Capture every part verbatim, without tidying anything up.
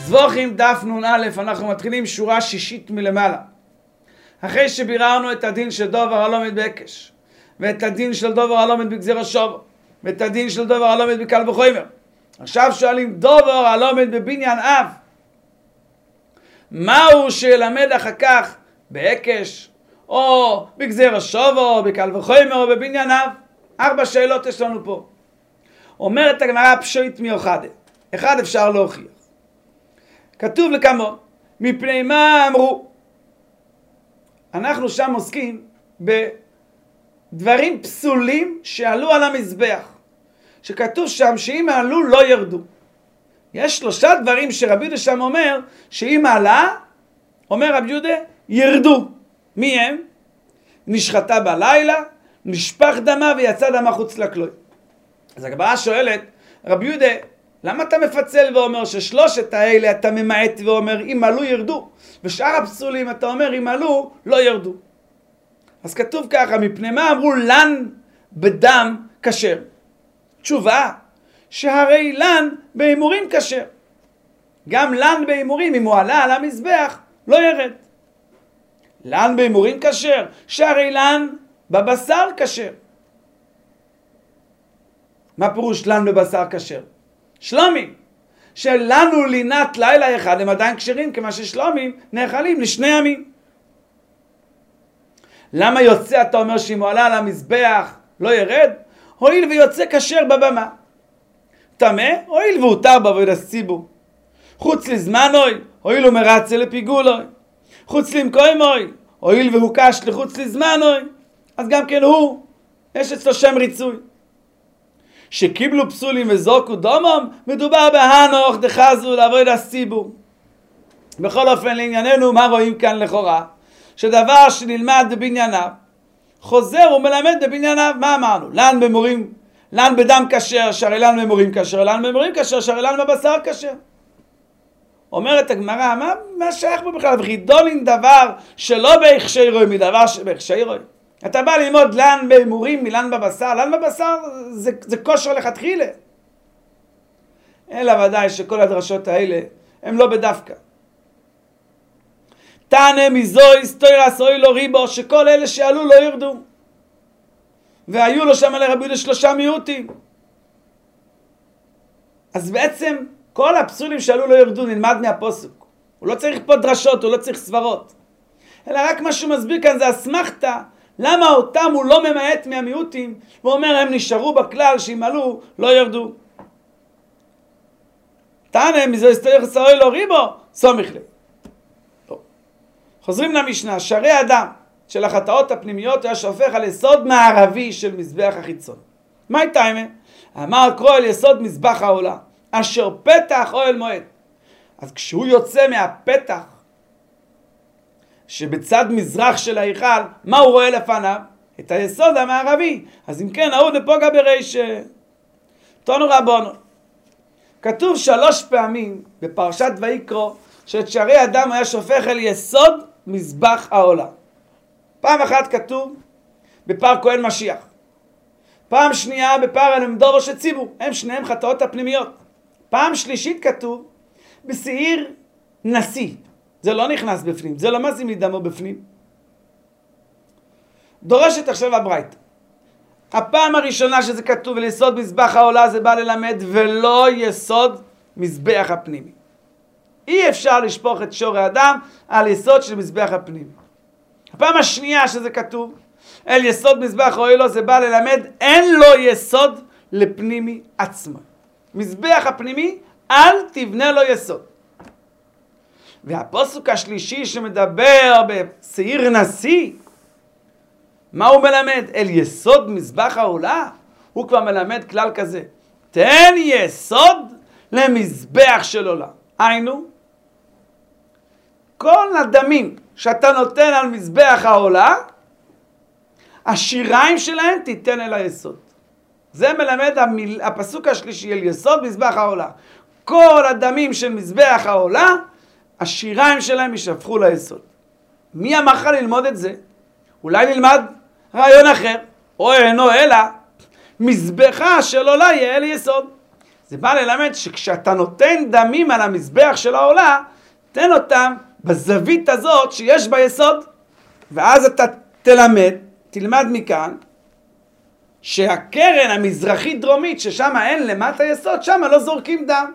זבוכים דף נ"א, אנחנו מתחילים שורה שישית מלמעלה. אחרי שביררנו את הדין של דובר הלומד בהקש, ואת הדין של דובר הלומד בגזיר השובו, ואת הדין של דובר הלומד בקל וחומר, עכשיו שואלים דובר הלומד בבניין אב, מהו שילמד אחר כך בהקש, או בגזיר השובו, או בקל וחומר, או בבניין אב? ארבע שאלות יש לנו פה. אומרת הגמרא פשוט מיוחדה. אחד אפשר להוכיח. כתוב לכמו, מפני מה אמרו? אנחנו שם עוסקים בדברים פסולים שעלו על המזבח. שכתוב שם שאם עלו לא ירדו. יש שלושה דברים שרבי יהודה שם אומר, שאם עלה, אומר רבי יהודה, ירדו. מי הם? נשחטה בלילה, נשפך דמה ויצא דמה חוץ לכלוי. אז הגמרא שואלת, רבי יהודה, למה אתה מפצל ואומר ששלושת האלה אתה ממעט ואומר אם עלו ירדו, ושאר הפסולים אתה אומר אם עלו לא ירדו? אז כתוב ככה, מפני מה אמרו לן בדם כשר? תשובה, שהרי לן בהימורים כשר. גם לן בהימורים, אם הוא עלה על המזבח, לא ירד. לן בהימורים כשר, שהרי לן בבשר כשר. מה פירוש לן בבשר כשר? שלומים, שלנו לינת לילה אחד הם עדיין כשרים, כמה ששלומים נאכלים לשני ימים. למה יוצא אתה אומר שאם הוא עלה על המזבח לא ירד? הואיל ויוצא כשר בבמה. תמה, הואיל והותר בעבודת הציבור. חוץ לזמנוי, הואיל הוא מרצה לפיגולוי. חוץ למקומוי, הואיל והוא קש לחוץ לזמנוי. אז גם כן הוא, יש אצלו שם ריצוי. שקיבלו פסולים וזוקו דומם, מדובר בהנוך דחזו לעבוד הציבור. בכל אופן לענייננו, מה רואים כאן לכאורה? שדבר שנלמד בבנייניו, חוזר ומלמד בבנייניו. מה אמרנו? לן במורים, לן בדם כשר, שהרי לן במורים כשר, לן במורים כשר, שהרי לן בבשר כשר. אומרת הגמרא, מה, מה שייך פה בכלל? וחידולין דבר שלא בהכשי רוי, מדבר שבהכשי רוי. אתה בא ללמוד לן בהימורים מלן בבשר, לן בבשר זה, זה כושר לכתחילה. אלא ודאי שכל הדרשות האלה הם לא בדווקא. תענה מזוי סטוירס אוי לו ריבו, שכל אלה שעלו לא ירדו. והיו לו שם לרבי יהודה שלושה מיעוטים. אז בעצם כל הפסולים שעלו לא ירדו נלמד מהפוסוק. הוא לא צריך פה דרשות, הוא לא צריך סברות. אלא רק מה שהוא מסביר כאן זה אסמכתה, למה אותם הוא לא ממעט מהמיעוטים, ואומר הם נשארו בכלל שאם עלו לא ירדו. תענה מזוי סטוירס אוי לו ריבו, סומך לי. חוזרים למשנה, שרי אדם של החטאות הפנימיות היה שופך על יסוד מערבי של מזבח החיצון. מה הייתה אמה? אמר קרוא על יסוד מזבח העולה, אשר פתח אוהל מועד. אז כשהוא יוצא מהפתח שבצד מזרח של ההיכל, מה הוא רואה לפניו? את היסוד המערבי. אז אם כן, נהוג לפוגע בריש. תונו רבונו. כתוב שלוש פעמים בפרשת ויקרא, שאת שרי אדם היה שופך אל יסוד מזבח העולה. פעם אחת כתוב בפר כהן משיח. פעם שנייה בפר אלמדורו של ציבור. הם שניהם חטאות הפנימיות. פעם שלישית כתוב בשעיר נשיא. זה לא נכנס בפנים. זה לא מזים לדמו בפנים. דורשת עכשיו הברייתא. הפעם הראשונה שזה כתוב על יסוד מזבח העולה זה בא ללמד ולא יסוד מזבח הפנימי. אי אפשר לשפוך את שור האדם על יסוד של מזבח הפנימי. הפעם השנייה שזה כתוב, אל יסוד מזבח האוהלו, זה בא ללמד, אין לו יסוד לפנימי עצמו. מזבח הפנימי, אל תבנה לו יסוד. והפסוק השלישי שמדבר בשעיר נשיא, מה הוא מלמד? אל יסוד מזבח העולה, הוא כבר מלמד כלל כזה. תן יסוד למזבח של עולה. היינו, כל הדמים שאתה נותן על מזבח העולה, השיריים שלהם תיתן אל היסוד. זה מלמד המיל, הפסוק השלישי, אל יסוד מזבח העולה. כל הדמים של מזבח העולה, השיריים שלהם ישפכו ליסוד. מי אמר לך ללמוד את זה? אולי נלמד רעיון אחר, או אינו אלא, מזבחה של עולה יהיה אל יסוד. זה בא ללמד שכשאתה נותן דמים על המזבח של העולה, תן אותם בזווית הזאת שיש ביסוד, ואז אתה תלמד, תלמד מכאן, שהקרן המזרחית דרומית, ששם אין למטה יסוד, שם לא זורקים דם.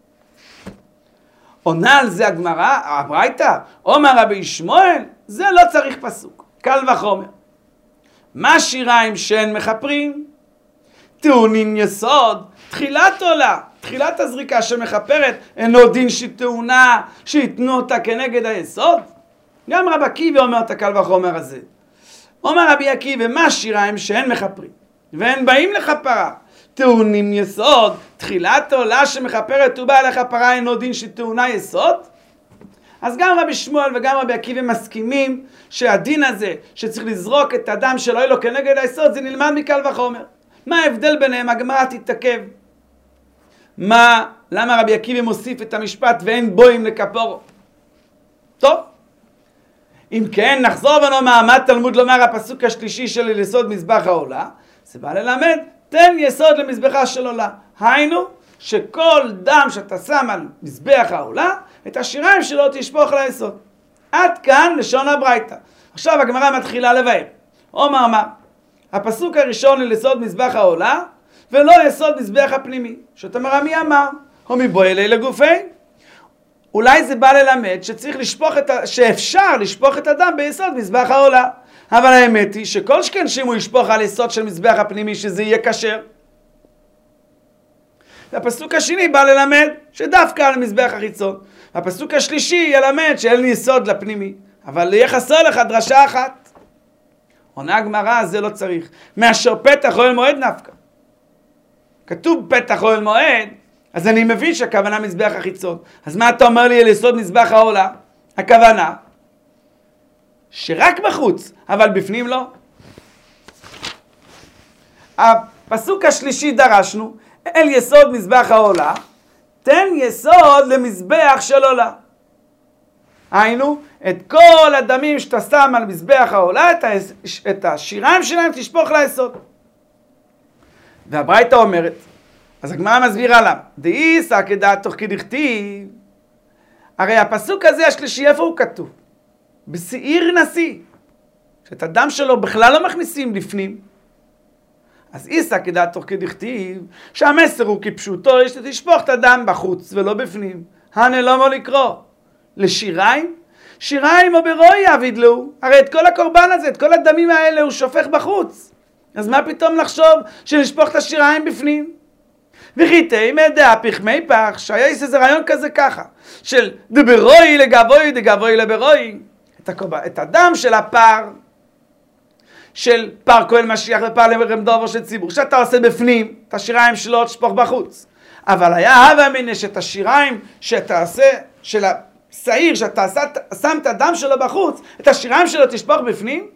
עונה על זה הגמרא, הברייתא, אומר רבי ישמעאל, זה לא צריך פסוק, קל וחומר. מה שיריים שאין מחפרים? טעונין יסוד, תחילת עולה, תחילת הזריקה שמחפרת, אינו דין שטעונה, שיתנו אותה כנגד היסוד. גם רבי עקיבא אומר את הקל וחומר הזה. אומר רבי עקיבא, מה שיריים שאין מחפרים, ואין באים לכפרה, טעונים יסוד, תחילת עולה שמחפרת ובאה לכפרה אינו דין שטעונה יסוד? אז גם רבי שמואל וגם רבי עקיבא מסכימים שהדין הזה שצריך לזרוק את הדם שלו אלו כנגד היסוד, זה נלמד מקל וחומר. מה ההבדל ביניהם? הגמרא תתעכב. מה, למה רבי עקיבא מוסיף את המשפט ואין בואים לכפורו? טוב, אם כן נחזור ונאמר מה תלמוד לומר הפסוק השלישי של יסוד מזבח העולה, זה בא ללמד תן יסוד למזבחה של עולה. היינו שכל דם שאתה שם על מזבח העולה, את השיריים שלו תשפוך ליסוד. עד כאן לשון הברייתא. עכשיו הגמרא מתחילה לבאר. אומר מה? הפסוק הראשון ליסוד מזבח העולה, ולא יסוד מזבח הפנימי. זאת אומרת, מי אמר? או מבוא אלי לגופי? אולי זה בא ללמד שצריך לשפוך את ה... שאפשר לשפוך את הדם ביסוד מזבח העולה. אבל האמת היא שכל שכן שאם הוא ישפוך על יסוד של מזבח הפנימי שזה יהיה כשר. והפסוק השני בא ללמד שדווקא על מזבח החיצון. הפסוק השלישי ילמד שאין לי יסוד לפנימי. אבל יהיה חסר לך דרשה אחת. עונה הגמרא, זה לא צריך. מאשר פתח אוהל מועד נפקא. כתוב פתח אוהל מועד, אז אני מבין שהכוונה מזבח החיצון. אז מה אתה אומר לי על יסוד מזבח העולה? הכוונה שרק בחוץ, אבל בפנים לא. הפסוק השלישי דרשנו, אל יסוד מזבח העולה, תן יסוד למזבח של עולה. היינו, את כל הדמים שאתה שם על מזבח העולה, את, ה... את השיריים שלהם תשפוך ליסוד. והברייתא אומרת, אז הגמרא מסבירה למה, דאיסא כדעתוך כדכתיב, הרי הפסוק הזה השלישי, איפה הוא כתוב? בשעיר נשיא, שאת הדם שלו בכלל לא מכניסים לפנים. אז איסא כדעתוך כדכתיב, שהמסר הוא כפשוטו, יש שתשפוך את הדם בחוץ ולא בפנים. הנה לא מה לקרוא. לשיריים? שיריים או ברוי יעביד לו. הרי את כל הקורבן הזה, את כל הדמים האלה הוא שופך בחוץ. אז מה פתאום לחשוב שנשפוך את השיריים בפנים? וחיתי מדע פחמי פח, שהיה איזה רעיון כזה ככה, של דברוי לגבוי, דגבוי לברוי. את, הקורבן, את הדם של הפר, של פר כהן משיח ופר לרמדובר של ציבור, שאתה עושה בפנים, את השיריים שלו תשפוך בחוץ. אבל היה הווה אמינא שאת השיריים שאתה עושה, של השעיר, שאתה שם את הדם שלו בחוץ, את השיריים שלו תשפוך בפנים?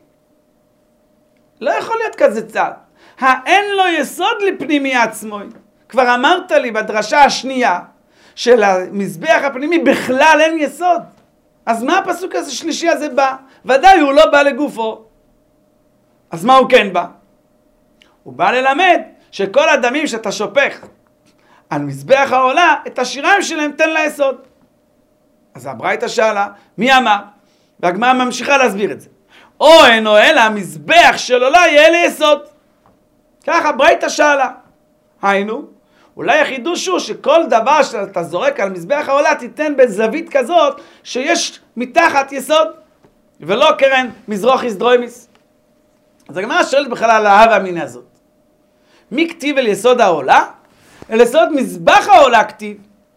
לא יכול להיות כזה צד. האין לו יסוד לפנימי עצמו. כבר אמרת לי בדרשה השנייה, של המזבח הפנימי בכלל אין יסוד. אז מה הפסוק הזה שלישי הזה בא? ודאי הוא לא בא לגופו. אז מה הוא כן בא? הוא בא ללמד שכל הדמים שאתה שופך על מזבח העולה, את השיריים שלהם תן ליסוד. אז הברייתא שאלה, מי אמר? והגמרא ממשיכה להסביר את זה. או אין או אלא המזבח של עולה יהיה ליסוד. ככה הברייתא שאלה. היינו, אולי החידוש הוא שכל דבר שאתה זורק על מזבח העולה תיתן בזווית כזאת שיש מתחת יסוד, ולא קרן מזרוחי דרוימיס. אז הגמרא שואלת בכלל על ההווה אמינא הזאת. מי כתיב אל יסוד העולה? אל יסוד מזבח העולה כתיב.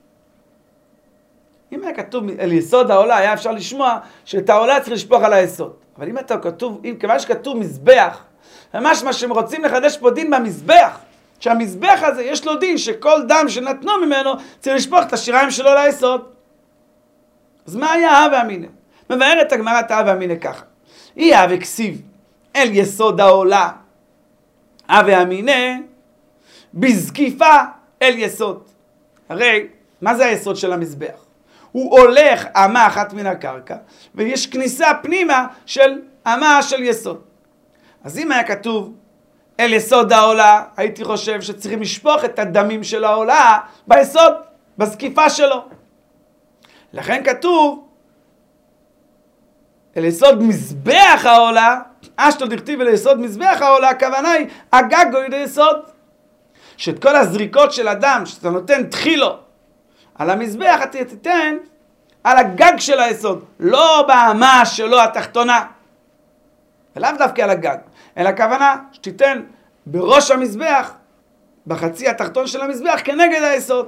אם היה כתוב אל יסוד העולה, היה אפשר לשמוע שאת העולה צריך לשפוך על היסוד. אבל אם אתה כתוב, אם כיוון שכתוב מזבח, ממש מה שהם רוצים לחדש פה דין במזבח, שהמזבח הזה יש לו דין שכל דם שנתנו ממנו צריך לשפוך את השיריים שלו ליסוד. אז מה היה ההווה אמינא? מבארת הגמרא את ההווה אמינא ככה. אי הווה כסיב אל יסוד העולה, הווה אמינא בזקיפה אל יסוד. הרי מה זה היסוד של המזבח? הוא הולך אמה אחת מן הקרקע, ויש כניסה פנימה של אמה של יסוד. אז אם היה כתוב אל יסוד העולה, הייתי חושב שצריכים לשפוך את הדמים של העולה ביסוד, בזקיפה שלו. לכן כתוב, אל יסוד מזבח העולה, אשתו דכתיב אל יסוד מזבח העולה, הכוונה היא, הגג הוא ידי יסוד. שאת כל הזריקות של אדם, שאתה נותן תחילו על המזבח, אתה תיתן על הגג של היסוד, לא באמה שלו התחתונה, ולאו דווקא על הגג, אלא הכוונה שתיתן בראש המזבח, בחצי התחתון של המזבח, כנגד היסוד.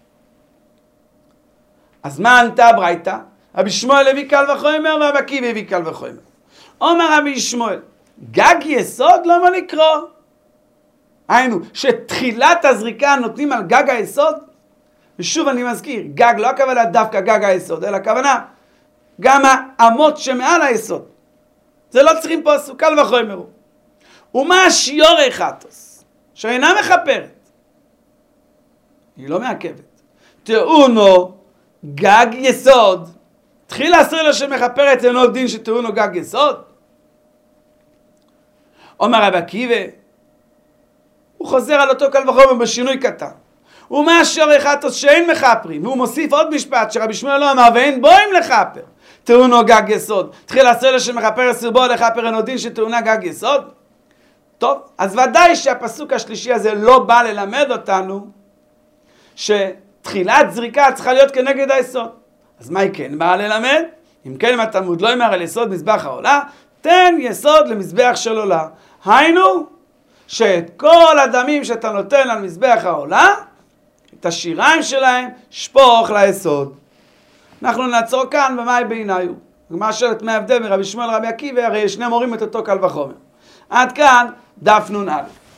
אז מה ענתה הברייתא? רבי שמואל הביא קל וחומר ורבי עקיבא הביא קל וחומר. אומר רבי שמואל, גג יסוד לא מה לקרוא. היינו, שתחילת הזריקה נותנים על גג היסוד, ושוב אני מזכיר, גג לא הכוונה דווקא גג היסוד, אלא הכוונה גם האמות שמעל היסוד. זה לא צריכים פה עשו קל וחומר. ומה השיורי חטוס, שאינה מחפרת, היא לא מעכבת. טעונו גג יסוד, תחיל לעשות לו שמחפרת אינו דין שטעונו גג יסוד. אומר רבי עקיבא, הוא חוזר על אותו קל וחומר בשינוי קטן. ומה השיורי חטוס שאין מחפרים, והוא מוסיף עוד משפט שרבי שמואל לא אמר, ואין בואים לחפר, טעונו גג יסוד. תחיל לעשות לו שמחפר סרבו לחפר אינו דין שטעונה גג יסוד. טוב, אז ודאי שהפסוק השלישי הזה לא בא ללמד אותנו שתחילת זריקה צריכה להיות כנגד היסוד. אז מה היא כן באה ללמד? אם כן, אם התלמוד לא אמר על יסוד מזבח העולה, תן יסוד למזבח של עולה. היינו, שאת כל הדמים שאתה נותן על מזבח העולה, את השיריים שלהם, שפוך ליסוד. אנחנו נעצור כאן במאי בעיניו. מה שואלת מה ההבדל מרבי שמואל לרבי עקיבא, הרי שני מורים את אותו קל וחומר. עד כאן דף נ"א.